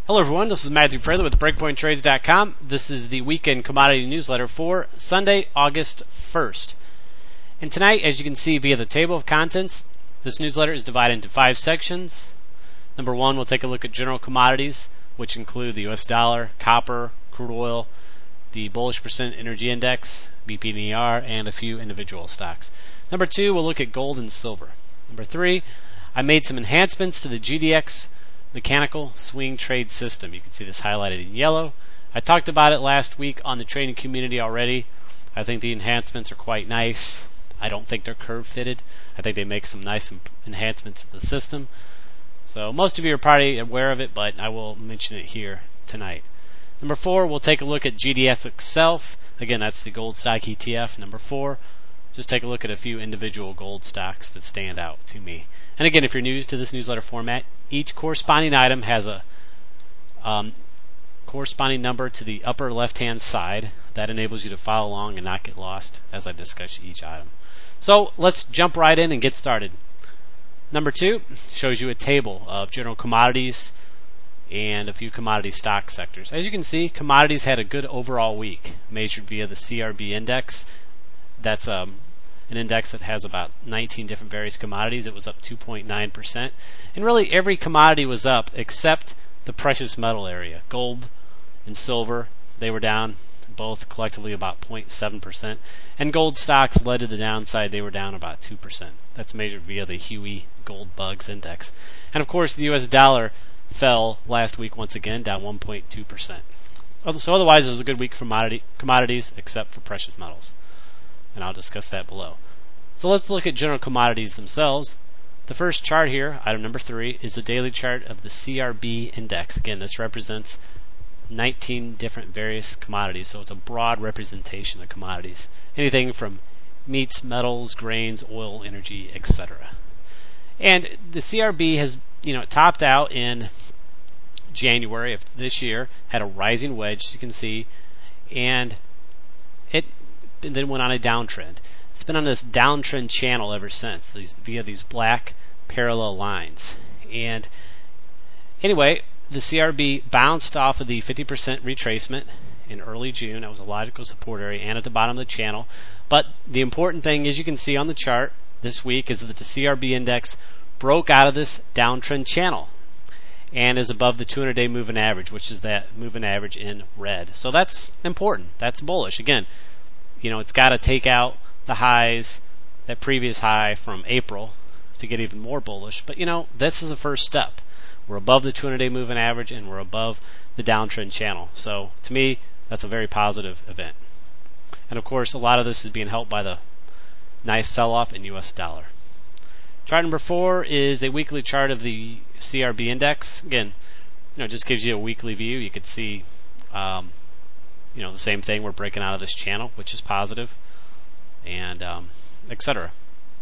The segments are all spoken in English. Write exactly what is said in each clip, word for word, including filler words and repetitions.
Hello everyone, this is Matthew Fraley with Breakpoint Trades dot com. This is the weekend commodity newsletter for Sunday, August first. And tonight, as you can see via the table of contents, this newsletter is divided into five sections. Number one, we'll take a look at general commodities, which include the U S dollar, copper, crude oil, the bullish percent energy index, B P and E R, and a few individual stocks. Number two, we'll look at gold and silver. Number three, I made some enhancements to the G D X mechanical swing trade system. You can see this highlighted in yellow. I talked about it last week on the trading community already. I think the enhancements are quite nice. I don't think they're curve fitted. I think they make some nice enhancements to the system. So most of you are probably aware of it, but I will mention it here tonight. Number four, we'll take a look at G D X itself. Again, that's the gold stock E T F. Number four, just take a look at a few individual gold stocks that stand out to me. And again, if you're new to this newsletter format, each corresponding item has a um, corresponding number to the upper left-hand side. That enables you to follow along and not get lost as I discuss each item. So let's jump right in and get started. Number two shows you a table of general commodities and a few commodity stock sectors. As you can see, commodities had a good overall week, measured via the C R B index. That's um, an index that has about nineteen different various commodities. It was up two point nine percent. And really every commodity was up except the precious metal area. Gold and silver, they were down both collectively about zero point seven percent. And gold stocks led to the downside. They were down about two percent. That's measured via the H U E Gold Bugs Index. And of course the U S dollar fell last week once again, down one point two percent. So otherwise it was a good week for commodity, commodities except for precious metals. And I'll discuss that below. So let's look at general commodities themselves. The first chart here, item number three, is the daily chart of the C R B index. Again, this represents nineteen different various commodities, so it's a broad representation of commodities. Anything from meats, metals, grains, oil, energy, et cetera. And the C R B has, you know, topped out in January of this year, had a rising wedge, as you can see, and it and then went on a downtrend. It's been on this downtrend channel ever since, these, via these black parallel lines. And anyway, the C R B bounced off of the fifty percent retracement in early June. That was a logical support area and at the bottom of the channel. But the important thing, as you can see on the chart this week, is that the C R B index broke out of this downtrend channel and is above the two hundred day moving average, which is that moving average in red. So that's important. That's bullish. Again, you know, it's got to take out the highs, that previous high from April, to get even more bullish. But, you know, this is the first step. We're above the two hundred day moving average, and we're above the downtrend channel. So, to me, that's a very positive event. And, of course, a lot of this is being helped by the nice sell-off in U S dollar. Chart number four is a weekly chart of the C R B index. Again, you know, it just gives you a weekly view. You could see um, you know, the same thing. We're breaking out of this channel, which is positive, and um, et cetera.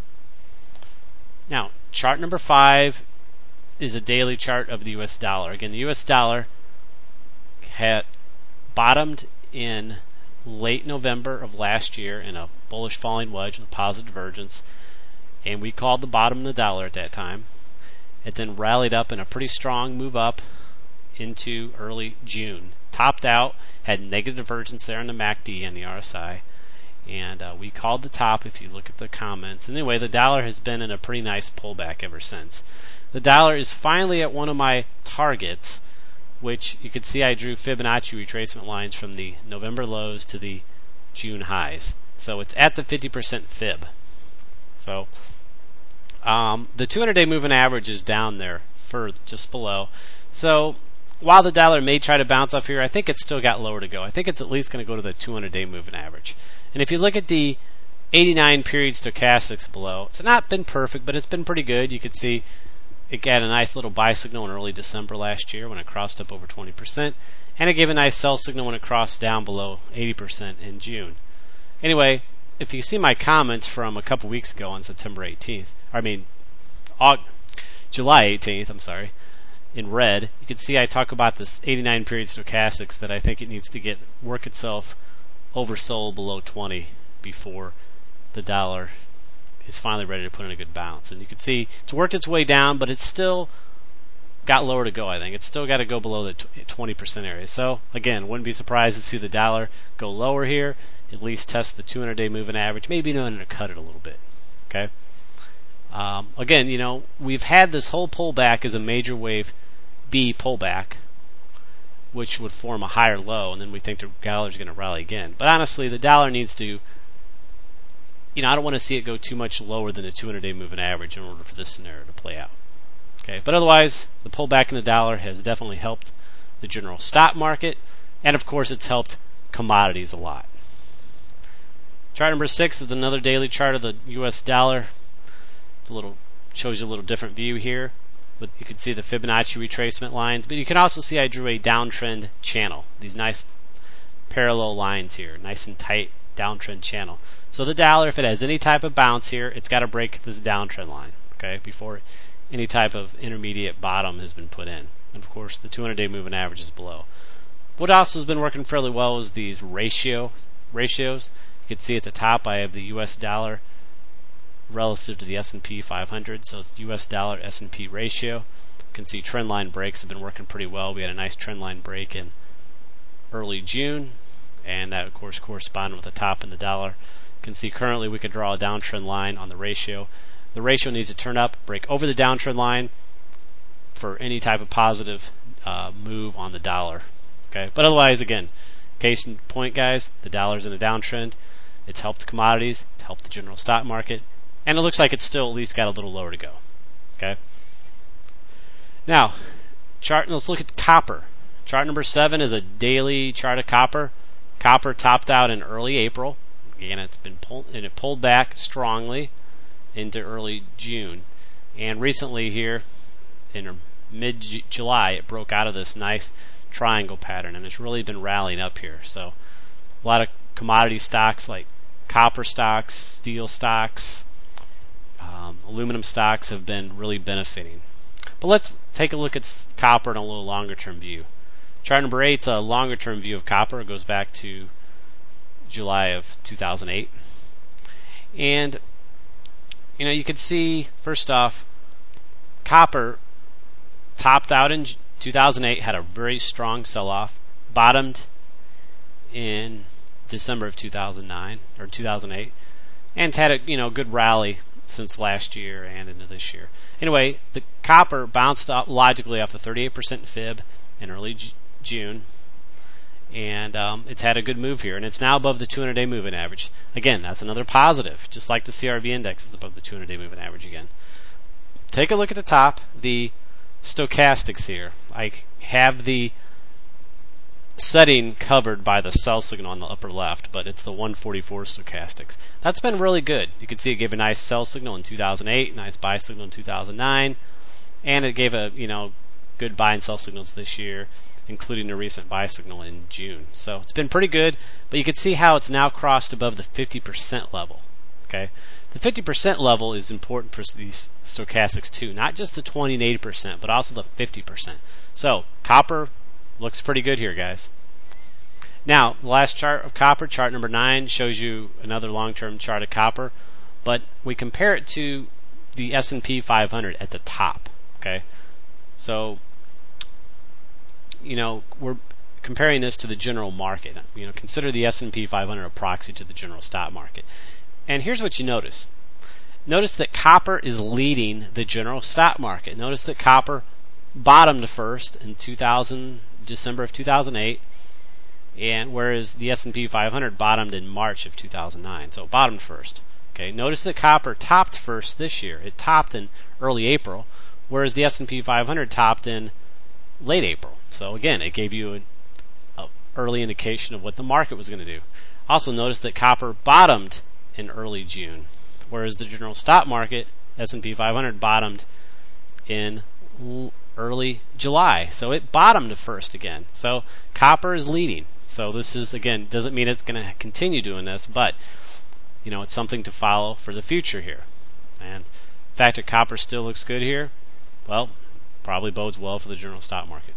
Now, chart number five is a daily chart of the U S dollar. Again, the U S dollar had bottomed in late November of last year in a bullish falling wedge with positive divergence, and we called the bottom of the dollar at that time. It then rallied up in a pretty strong move up into early June. Topped out, had negative divergence there on the M A C D and the R S I, and uh, we called the top if you look at the comments. Anyway, the dollar has been in a pretty nice pullback ever since. The dollar is finally at one of my targets, which you can see I drew Fibonacci retracement lines from the November lows to the June highs. So it's at the fifty percent fib. So um, the two hundred day moving average is down there, for just below. So while the dollar may try to bounce off here, I think it's still got lower to go. I think it's at least going to go to the two hundred day moving average. And if you look at the eighty-nine period stochastics below, it's not been perfect, but it's been pretty good. You could see it got a nice little buy signal in early December last year when it crossed up over twenty percent. And it gave a nice sell signal when it crossed down below eighty percent in June. Anyway, if you see my comments from a couple weeks ago on September eighteenth, I mean, August, July eighteenth, I'm sorry, in red, you can see I talk about this eighty-nine period stochastics that I think it needs to get work itself oversold below twenty before the dollar is finally ready to put in a good bounce. And you can see it's worked its way down, but it's still got lower to go, I think. It's still got to go below the twenty percent area. So, again, wouldn't be surprised to see the dollar go lower here, at least test the two hundred day moving average, maybe even undercut it a little bit. Okay. Um, again, you know, we've had this whole pullback as a major wave B pullback, which would form a higher low, and then we think the dollar is going to rally again. But honestly, the dollar needs to, you know, I don't want to see it go too much lower than the two hundred day moving average in order for this scenario to play out. Okay, but otherwise, the pullback in the dollar has definitely helped the general stock market, and of course, it's helped commodities a lot. Chart number six is another daily chart of the U S dollar. It's a little shows you a little different view here, but you can see the Fibonacci retracement lines. But you can also see I drew a downtrend channel. These nice parallel lines here, nice and tight downtrend channel. So the dollar, if it has any type of bounce here, it's got to break this downtrend line, okay, before any type of intermediate bottom has been put in. And of course, the two hundred day moving average is below. What also has been working fairly well is these ratio ratios. You can see at the top I have the U S dollar relative to the S and P five hundred. So it's U S dollar S and P ratio. You can see trend line breaks have been working pretty well. We had a nice trend line break in early June, and that of course corresponded with the top in the dollar. You can see currently we could draw a downtrend line on the ratio. The ratio needs to turn up, break over the downtrend line for any type of positive uh, move on the dollar. Okay, but otherwise, again, case in point, guys, the dollar's in a downtrend. It's helped commodities, it's helped the general stock market, and it looks like it's still at least got a little lower to go. Okay. Now, chart. Let's look at copper. Chart number seven is a daily chart of copper. Copper topped out in early April, and it's been pulled and it pulled back strongly into early June, and recently here in mid-July it broke out of this nice triangle pattern, and it's really been rallying up here. So a lot of commodity stocks like copper stocks, steel stocks, um, aluminum stocks have been really benefiting. But let's take a look at copper in a little longer term view. Chart number eight is a longer term view of copper. It goes back to July of two thousand eight, and you know, you can see, first off, copper topped out in two thousand eight, had a very strong sell-off, bottomed in December of two thousand nine, or two thousand eight, and it's had a, you know, good rally since last year and into this year. Anyway, the copper bounced up logically off the thirty-eight percent fib in early G- June, and um, it's had a good move here, and it's now above the two hundred day moving average. Again, that's another positive, just like the C R V index is above the two hundred day moving average again. Take a look at the top, the stochastics here. I have the setting covered by the sell signal on the upper left, but it's the one forty-four stochastics. That's been really good. You can see it gave a nice sell signal in two thousand eight, nice buy signal in two thousand nine, and it gave a, you know, good buy and sell signals this year, including a recent buy signal in June. So it's been pretty good, but you can see how it's now crossed above the fifty percent level. Okay, the fifty percent level is important for these stochastics too, not just the twenty and eighty percent, but also the fifty percent. So copper looks pretty good here, guys. Now, the last chart of copper, chart number nine, shows you another long-term chart of copper, but we compare it to the S and P five hundred at the top. Okay, so you know, we're comparing this to the general market. You know, consider the S and P five hundred a proxy to the general stock market. And here's what you notice. Notice that copper is leading the general stock market. Notice that copper bottomed first in two thousand, December of two thousand eight, and whereas the S and P five hundred bottomed in March of two thousand nine. So it bottomed first. Okay, notice that copper topped first this year. It topped in early April, whereas the S and P five hundred topped in late April. So again, it gave you an early indication of what the market was going to do. Also notice that copper bottomed in early June, whereas the general stock market, S and P five hundred, bottomed in early July. So it bottomed first again. So copper is leading. So this is, again, doesn't mean it's going to continue doing this, but you know, it's something to follow for the future here. And the fact that copper still looks good here, well, probably bodes well for the general stock market.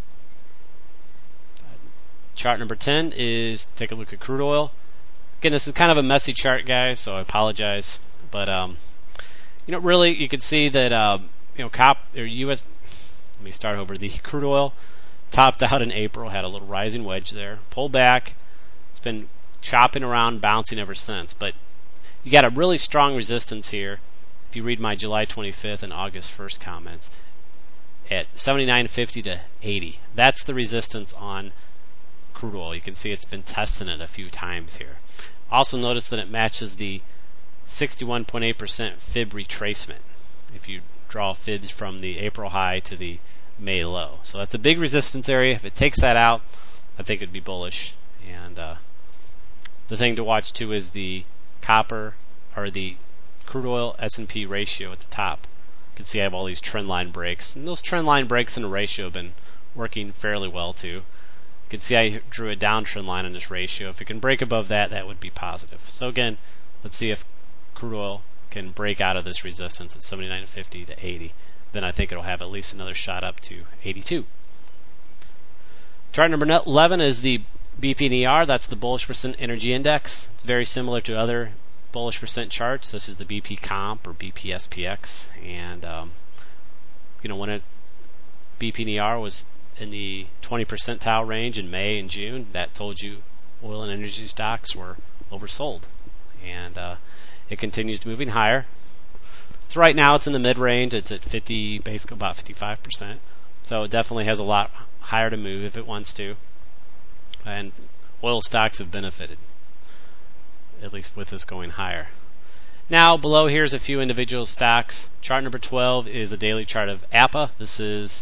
Chart number ten is, take a look at crude oil. Again, this is kind of a messy chart, guys, so I apologize. But, um, you know, really, you can see that, uh, you know, cop, or U S, Let me start over. The crude oil topped out in April, had a little rising wedge there, pulled back. It's been chopping around, bouncing ever since. But you got a really strong resistance here. If you read my July twenty-fifth and August first comments, at seventy-nine fifty to eighty. That's the resistance on crude oil. You can see it's been testing it a few times here. Also notice that it matches the sixty-one point eight percent fib retracement if you draw fibs from the April high to the May low. So that's a big resistance area. If it takes that out, I think it'd be bullish. And uh, the thing to watch too is the copper or the crude oil S and P ratio at the top. You can see I have all these trend line breaks, and those trend line breaks in a ratio have been working fairly well too. You can see I drew a downtrend line on this ratio. If it can break above that, that would be positive. So again, let's see if crude oil can break out of this resistance at seventy-nine fifty to eighty. Then I think it'll have at least another shot up to eighty-two. Chart number eleven is the B P and E R. That's the bullish percent energy index. It's very similar to other bullish percent charts, such as the B P comp or B P S P X. And um, you know, when it B P and E R was in the twenty percentile range in May and June, that told you oil and energy stocks were oversold. And uh, it continues moving higher. So right now it's in the mid-range. It's at fifty, basically about fifty-five percent. So it definitely has a lot higher to move if it wants to. And oil stocks have benefited, at least with this going higher. Now below here's a few individual stocks. Chart number twelve is a daily chart of A P A. This is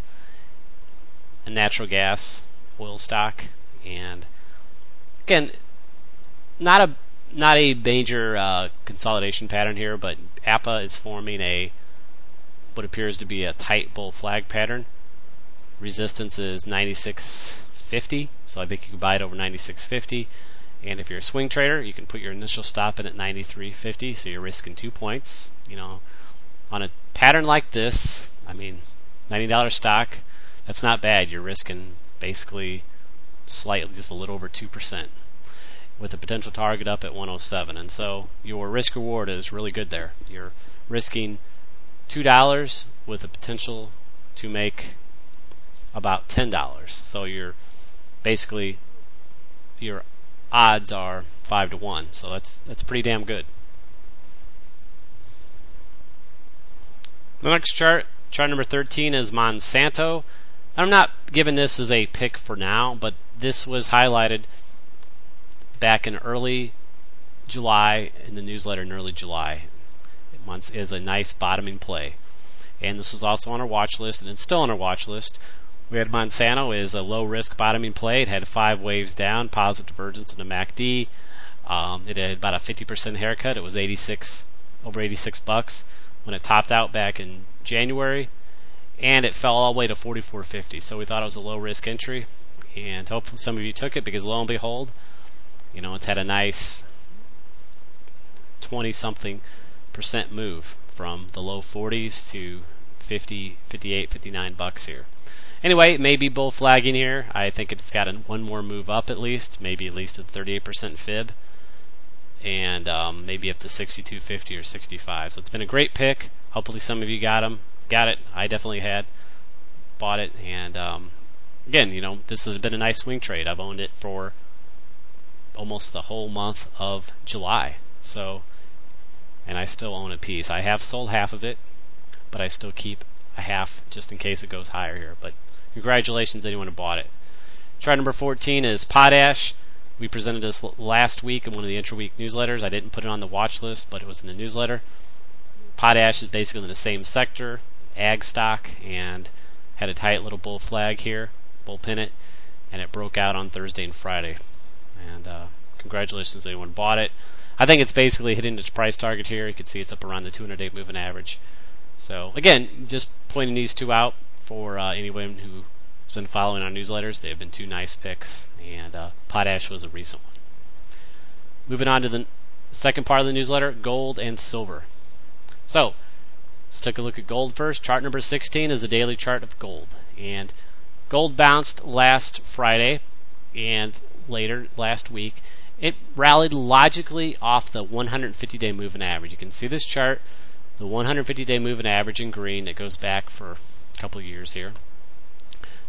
a natural gas oil stock, and again, not a not a major uh, consolidation pattern here, but A P A is forming a what appears to be a tight bull flag pattern. Resistance is ninety-six fifty, so I think you can buy it over ninety-six fifty. And if you're a swing trader, you can put your initial stop in at ninety-three fifty, so you're risking two points. You know, on a pattern like this, I mean, ninety dollars stock, that's not bad. You're risking basically slightly, just a little over two percent, with a potential target up at one oh seven. And so your risk reward is really good there. You're risking two dollars with a potential to make about ten dollars. So you're basically, your odds are five to one. So that's that's pretty damn good. The next chart, chart number thirteen, is Monsanto. I'm not giving this as a pick for now, but this was highlighted back in early July in the newsletter in early July. It is a nice bottoming play. And this was also on our watch list, and it's still on our watch list. We had Monsanto is a low risk bottoming play. It had five waves down, positive divergence in the M A C D. Um, it had about a fifty percent haircut. It was eighty-six, over eighty-six bucks when it topped out back in January, and it fell all the way to forty-four fifty. So we thought it was a low risk entry, and hopefully some of you took it, because lo and behold, you know, it's had a nice twenty something percent move from the low forties to fifty, fifty-eight, fifty-nine bucks here. Anyway, it may be bull flagging here. I think it's got a, one more move up at least, maybe at least a thirty-eight percent fib, and um, maybe up to sixty-two fifty or sixty-five. So it's been a great pick. Hopefully some of you got them, got it. I definitely had bought it, and um, again, you know, this has been a nice swing trade. I've owned it for almost the whole month of July. So, and I still own a piece. I have sold half of it, but I still keep a half just in case it goes higher here. But congratulations to anyone who bought it. Chart number fourteen is Potash. We presented this last week in one of the intra-week newsletters. I didn't put it on the watch list, but it was in the newsletter. Potash is basically in the same sector, ag stock, and had a tight little bull flag here, bull pennant, and it broke out on Thursday and Friday. And uh, congratulations to anyone who bought it. I think it's basically hitting its price target here. You can see it's up around the two hundred day moving average. So again, just pointing these two out for uh, anyone who's been following our newsletters. They have been two nice picks, and uh, Potash was a recent one. Moving on to the second part of the newsletter, gold and silver. So let's take a look at gold first. Chart number sixteen is a daily chart of gold, and gold bounced last Friday and later last week. It rallied logically off the one hundred fifty day moving average. You can see this chart, the one hundred fifty day moving average in green. It goes back for a couple of years here.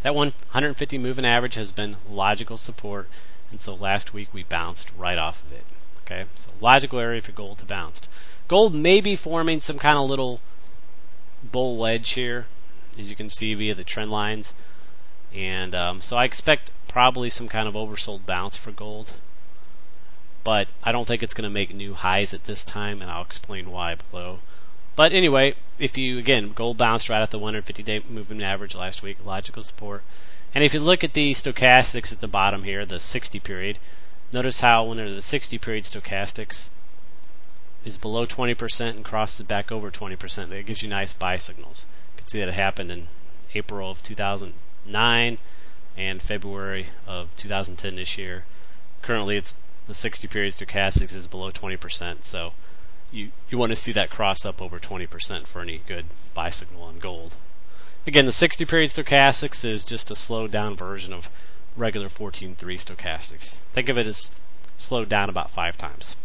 That one hundred fifty moving average has been logical support, and so last week we bounced right off of it. Okay, so logical area for gold to bounce. Gold may be forming some kind of little bull wedge here, as you can see via the trend lines, and um, so I expect probably some kind of oversold bounce for gold, but I don't think it's going to make new highs at this time, and I'll explain why below. But anyway, if you, again, gold bounced right at the one hundred fifty day moving average last week, logical support. And if you look at the stochastics at the bottom here, the sixty period, notice how when the sixty period stochastics is below twenty percent and crosses back over twenty percent, that gives you nice buy signals. You can see that it happened in April of two thousand nine and February of two thousand ten this year. Currently, it's the sixty period stochastics is below twenty percent, so you, you want to see that cross up over twenty percent for any good buy signal on gold. Again, the sixty period stochastics is just a slowed down version of regular fourteen three stochastics. Think of it as slowed down about five times.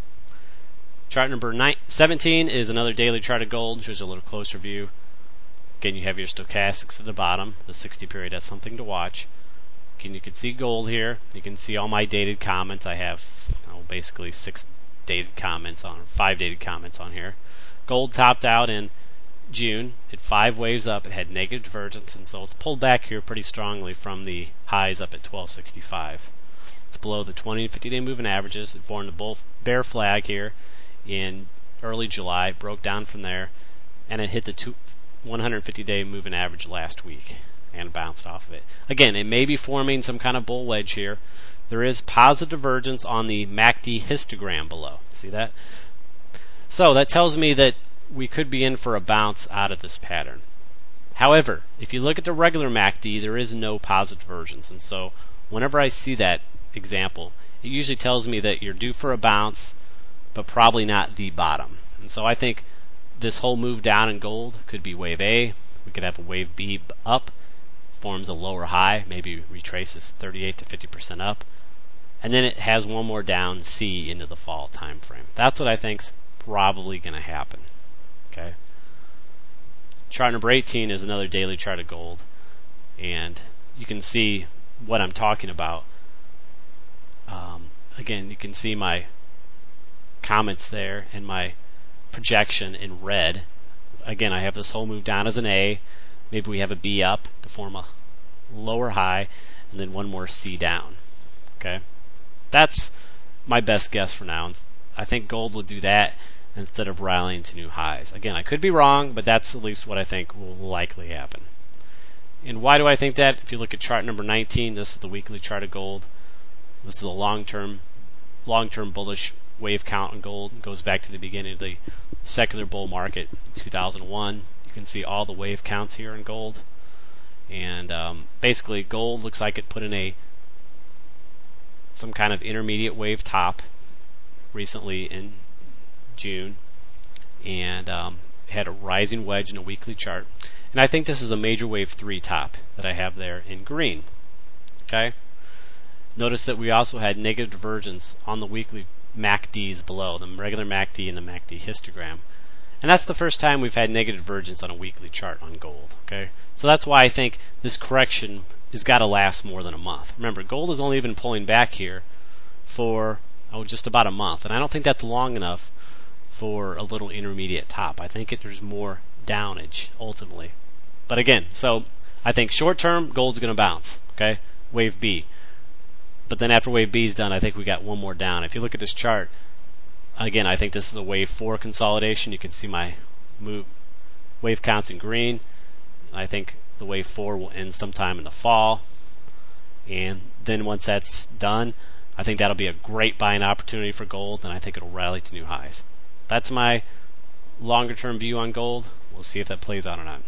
Chart number seventeen is another daily chart of gold, shows you a little closer view. Again, you have your stochastics at the bottom. The sixty period has something to watch. Again, you can see gold here. You can see all my dated comments. I have oh, basically six dated comments on, five dated comments on here. Gold topped out in June. It five waves up. It had negative divergence, and so it's pulled back here pretty strongly from the highs up at twelve sixty-five. It's below the twenty and fifty day moving averages. It formed a bull bear flag here in early July, broke down from there, and it hit the two, one hundred fifty day moving average last week and bounced off of it. Again, it may be forming some kind of bull wedge here. There is positive divergence on the M A C D histogram below. See that? So that tells me that we could be in for a bounce out of this pattern. However, if you look at the regular M A C D, there is no positive divergence, and so whenever I see that example, it usually tells me that you're due for a bounce, but probably not the bottom. And so I think this whole move down in gold could be wave A. We could have a wave B up, forms a lower high, maybe retraces thirty-eight to fifty percent up, and then it has one more down C into the fall time frame. That's what I think's probably going to happen. Okay. Chart number eighteen is another daily chart of gold, and you can see what I'm talking about. Um, again, you can see my comments there and my projection in red. Again, I have this whole move down as an A. Maybe we have a B up to form a lower high, and then one more C down. Okay, that's my best guess for now. I think gold will do that instead of rallying to new highs. Again, I could be wrong, but that's at least what I think will likely happen. And why do I think that? If you look at chart number nineteen, this is the weekly chart of gold. This is a long-term, long-term bullish wave count on gold. It goes back to the beginning of the secular bull market, two thousand one. You can see all the wave counts here in gold. And um, basically, gold looks like it put in a some kind of intermediate wave top recently in June, and um, had a rising wedge in a weekly chart. And I think this is a major wave three top that I have there in green. Okay. Notice that we also had negative divergence on the weekly M A C Ds below, the regular M A C D and the M A C D histogram. And that's the first time we've had negative divergence on a weekly chart on gold. Okay, so that's why I think this correction has got to last more than a month. Remember, gold has only been pulling back here for oh just about a month, and I don't think that's long enough for a little intermediate top. I think it, there's more downage ultimately. But again, so I think short term gold's going to bounce. Okay, wave B. But then after wave B is done, I think we got one more down. If you look at this chart, again, I think this is a wave four consolidation. You can see my move wave counts in green. I think the wave four will end sometime in the fall. And then once that's done, I think that'll be a great buying opportunity for gold, and I think it'll rally to new highs. That's my longer term view on gold. We'll see if that plays out or not.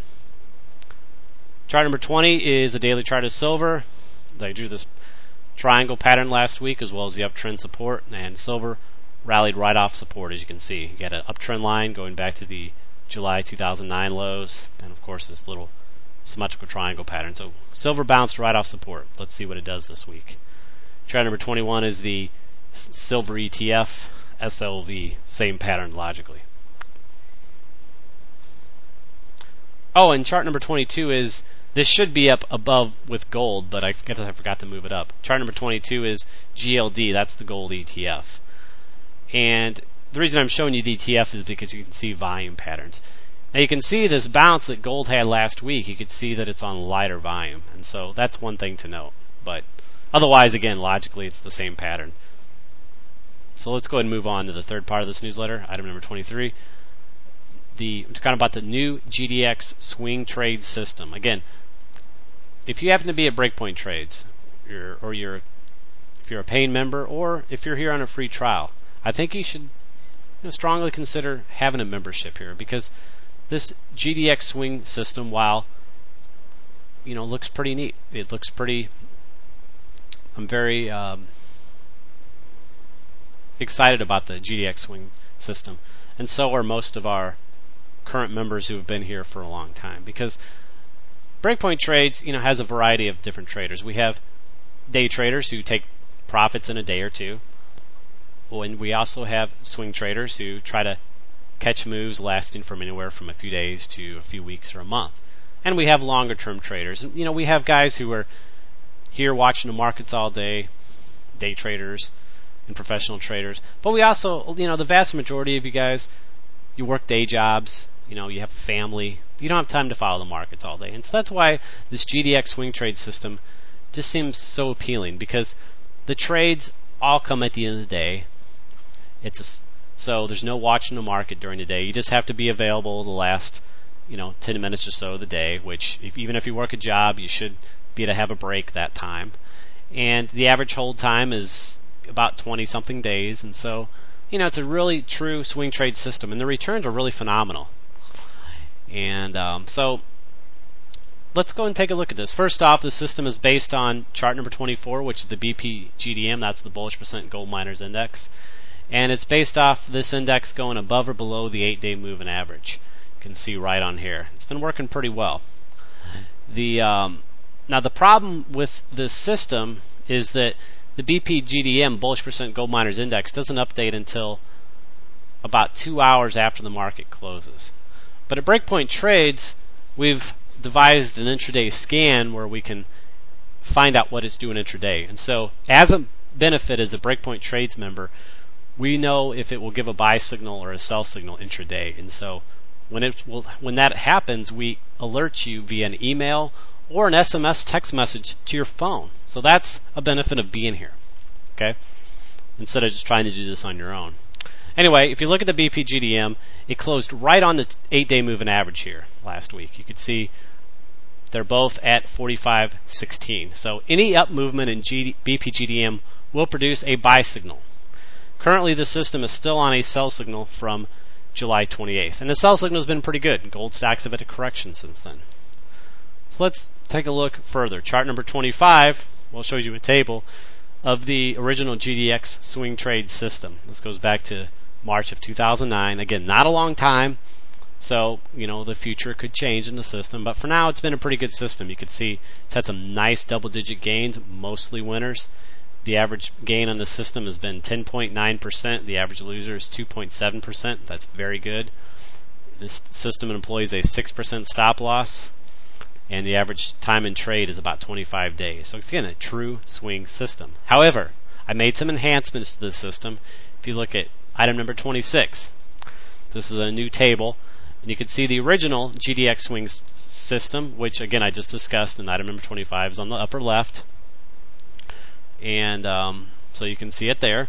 Chart number twenty is a daily chart of silver. I drew this triangle pattern last week as well as the uptrend support, and silver rallied right off support, as you can see. You got an uptrend line going back to the July two thousand nine lows, and of course this little symmetrical triangle pattern. So silver bounced right off support. Let's see what it does this week. Chart number twenty-one is the silver E T F, S L V, same pattern logically. Oh, and chart number twenty-two is This should be up above with gold, but I guess I forgot to move it up. Chart number twenty-two is G L D. That's the gold E T F. And the reason I'm showing you the E T F is because you can see volume patterns. Now you can see this bounce that gold had last week. You could see that it's on lighter volume. And so that's one thing to note. But otherwise, again, logically, it's the same pattern. So let's go ahead and move on to the third part of this newsletter, item number twenty-three. The, kind of about the new G D X swing trade system. Again, if you happen to be at Breakpoint Trades, you're, or you're, if you're a paying member, or if you're here on a free trial, I think you should you know, strongly consider having a membership here, because this G D X swing system, while you know looks pretty neat, it looks pretty. I'm very um, excited about the G D X swing system, and so are most of our current members who have been here for a long time, because Breakpoint Trades, you know, has a variety of different traders. We have day traders who take profits in a day or two, and we also have swing traders who try to catch moves lasting from anywhere from a few days to a few weeks or a month. And we have longer term traders. You know, we have guys who are here watching the markets all day, day traders and professional traders. But we also, you know, the vast majority of you guys, you work day jobs, you know, you have a family, you don't have time to follow the markets all day. And so that's why this G D X swing trade system just seems so appealing, because the trades all come at the end of the day. It's a, so there's no watching the market during the day. You just have to be available the last, you know, ten minutes or so of the day, which if, even if you work a job, you should be able to have a break that time. And the average hold time is about twenty something days, and so you know it's a really true swing trade system, and the returns are really phenomenal. And um, so let's go and take a look at this. First off, the system is based on chart number twenty-four, which is the B P G D M. That's the Bullish Percent Gold Miners Index. And it's based off this index going above or below the eight-day moving average. You can see right on here. It's been working pretty well. The um, now the problem with this system is that the B P G D M, Bullish Percent Gold Miners Index, doesn't update until about two hours after the market closes. But at Breakpoint Trades, we've devised an intraday scan where we can find out what it's doing intraday. And so, as a benefit as a Breakpoint Trades member, we know if it will give a buy signal or a sell signal intraday. And so, when it will, when that happens, we alert you via an email or an S M S text message to your phone. So that's a benefit of being here, okay? Instead of just trying to do this on your own. Anyway, if you look at the B P G D M, it closed right on the eight-day moving average here last week. You could see they're both at forty-five sixteen. So any up movement in G D, B P G D M will produce a buy signal. Currently, the system is still on a sell signal from July twenty-eighth. And the sell signal has been pretty good. Gold stocks have had a correction since then. So let's take a look further. Chart number twenty-five, well, shows you a table of the original G D X swing trade system. This goes back to March of two thousand nine. Again, not a long time, so you know the future could change in the system. But for now, it's been a pretty good system. You can see it's had some nice double-digit gains, mostly winners. The average gain on the system has been ten point nine percent. The average loser is two point seven percent. That's very good. This system employs a six percent stop loss, and the average time in trade is about twenty-five days. So it's, again, a true swing system. However, I made some enhancements to the system. If you look at item number twenty-six, this is a new table, and you can see the original G D X swing s- system, which, again, I just discussed in item number twenty-five, is on the upper left. And um, so you can see it there.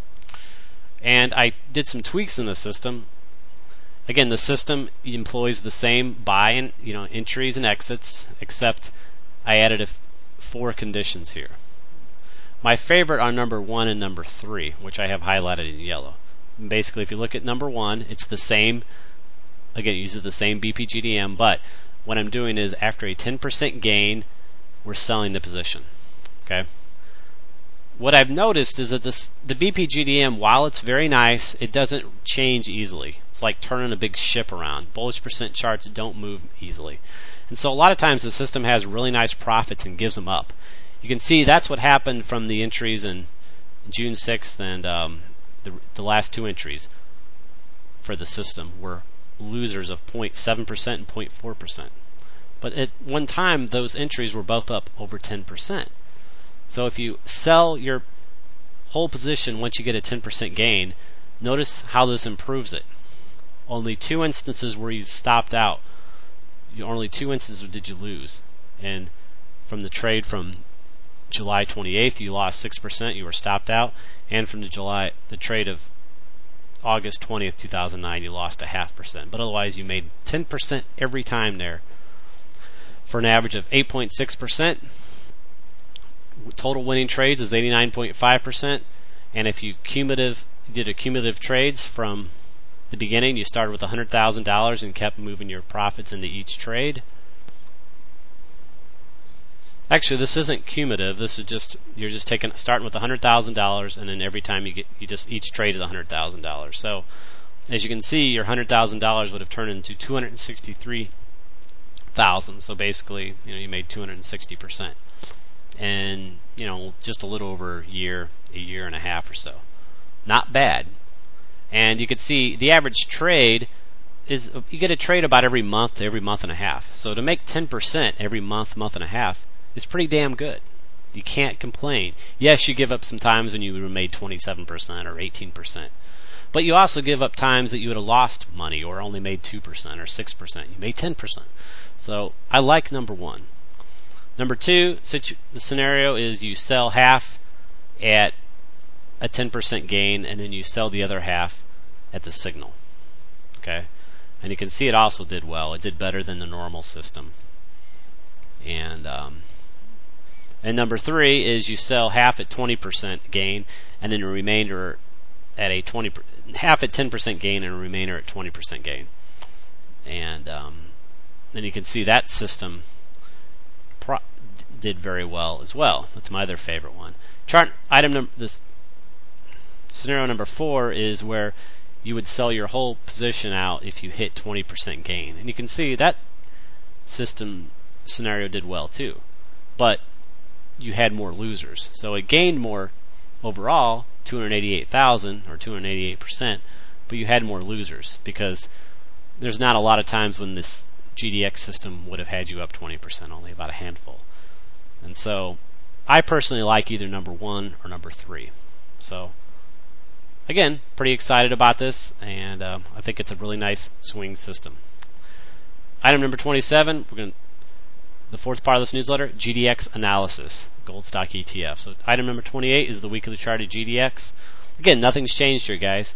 And I did some tweaks in the system. Again, the system employs the same buy and you know entries and exits, except I added a f- four conditions here. My favorite are number one and number three, which I have highlighted in yellow. And basically, if you look at number one, it's the same. Again, it uses the same B P G D M, but what I'm doing is after a ten percent gain, we're selling the position. Okay. What I've noticed is that this, the B P G D M, while it's very nice, it doesn't change easily. It's like turning a big ship around. Bullish percent charts don't move easily. And so a lot of times the system has really nice profits and gives them up. You can see that's what happened from the entries in June sixth and um, the, the last two entries for the system were losers of zero point seven percent and zero point four percent. But at one time, those entries were both up over ten percent. So if you sell your whole position once you get a ten percent gain, notice how this improves it. Only two instances where you stopped out. You, only two instances did you lose. And from the trade from July twenty-eighth, you lost six percent. You were stopped out. And from the July, the trade of August twentieth, two thousand nine, you lost a half percent. But otherwise, you made ten percent every time there for an average of eight point six percent. Total winning trades is eighty-nine point five percent. And if you cumulative did a cumulative trades from the beginning, you started with one hundred thousand dollars and kept moving your profits into each trade. Actually, this isn't cumulative. This is just you're just taking starting with one hundred thousand dollars, and then every time you get you just each trade is one hundred thousand dollars. So, as you can see, your one hundred thousand dollars would have turned into two hundred sixty-three thousand dollars. So basically, you know, you made two hundred sixty percent, and you know, just a little over a year, a year and a half or so. Not bad. And you can see the average trade is you get a trade about every month to every month and a half. So to make ten percent every month, month and a half is pretty damn good. You can't complain. Yes, you give up some times when you would have made twenty-seven percent or eighteen percent. But you also give up times that you would have lost money or only made two percent or six percent. You made ten percent. So I like number one. Number two, situ- the scenario is you sell half at a ten percent gain, and then you sell the other half at the signal. Okay? And you can see it also did well. It did better than the normal system. And um, and number three is you sell half at twenty percent gain, and then the remainder at a twenty half at ten percent gain, and a remainder at twenty percent gain. And um, then you can see that system pro- did very well as well. That's my other favorite one. Chart item number this scenario number four is where you would sell your whole position out if you hit twenty percent gain, and you can see that system scenario did well too, but you had more losers. So it gained more overall, two hundred eighty-eight thousand or two hundred eighty-eight percent, but you had more losers because there's not a lot of times when this G D X system would have had you up twenty percent, only about a handful. And so I personally like either number one or number three. So again, pretty excited about this, and um, I think it's a really nice swing system. Item number twenty-seven, we're going to the fourth part of this newsletter, G D X analysis, gold stock E T F. So item number twenty-eight is the weekly chart of G D X. Again, nothing's changed here, guys.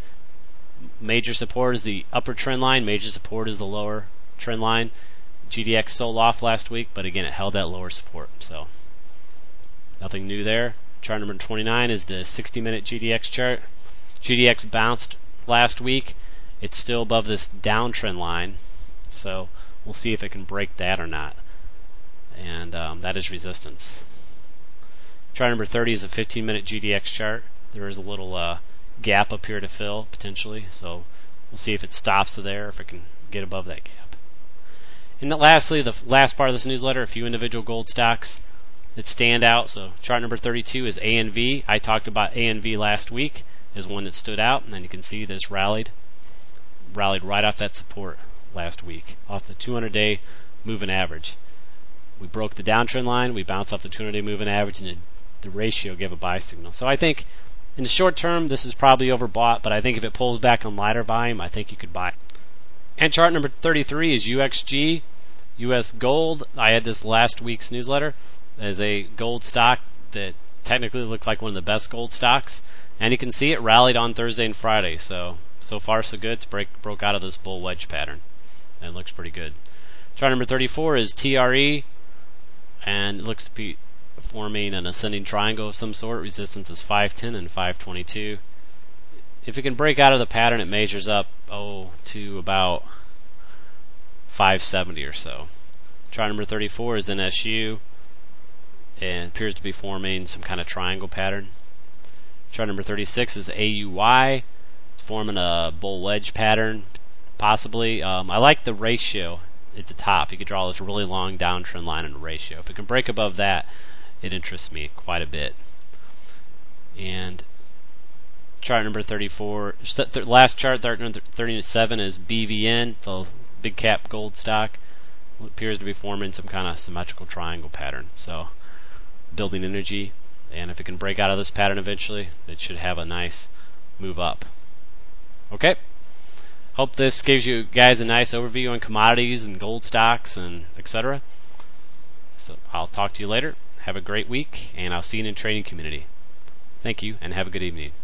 Major support is the upper trend line. Major support is the lower trend line. G D X sold off last week, but again, it held that lower support. So nothing new there. Chart number twenty-nine is the sixty-minute G D X chart. G D X bounced last week. It's still above this downtrend line. So we'll see if it can break that or not. And um, that is resistance. Chart number thirty is a fifteen-minute G D X chart. There is a little uh, gap up here to fill, potentially. So we'll see if it stops there, if it can get above that gap. And then lastly, the last part of this newsletter, a few individual gold stocks that stand out. So chart number thirty-two is A N V. I talked about A N V last week as one that stood out. And then you can see this rallied. Rallied right off that support last week, off the two hundred day moving average. We broke the downtrend line, we bounced off the two hundred day moving average, and the ratio gave a buy signal. So I think in the short term, this is probably overbought, but I think if it pulls back on lighter volume, I think you could buy it. And chart number thirty-three is U X G, U S Gold. I had this last week's newsletter as a gold stock that technically looked like one of the best gold stocks. And you can see it rallied on Thursday and Friday. So, so far so good. It's break, broke out of this bull wedge pattern. And it looks pretty good. Chart number thirty-four is T R E. And it looks to be forming an ascending triangle of some sort. Resistance is five ten and five twenty-two. If it can break out of the pattern, it measures up oh to about five seventy or so. Chart number thirty-four is N S U and appears to be forming some kind of triangle pattern. Chart number thirty-six is A U Y. It's forming a bull wedge pattern, possibly. Um, I like the ratio at the top. You could draw this really long downtrend line in a ratio. If it can break above that, it interests me quite a bit. And chart number thirty-four, last chart, thirty-seven, is B V N. It's a big cap gold stock. appears to be forming some kind of symmetrical triangle pattern. So building energy, and if it can break out of this pattern eventually, it should have a nice move up. Okay. Hope this gives you guys a nice overview on commodities and gold stocks and et cetera. So I'll talk to you later. Have a great week, and I'll see you in the trading community. Thank you, and have a good evening.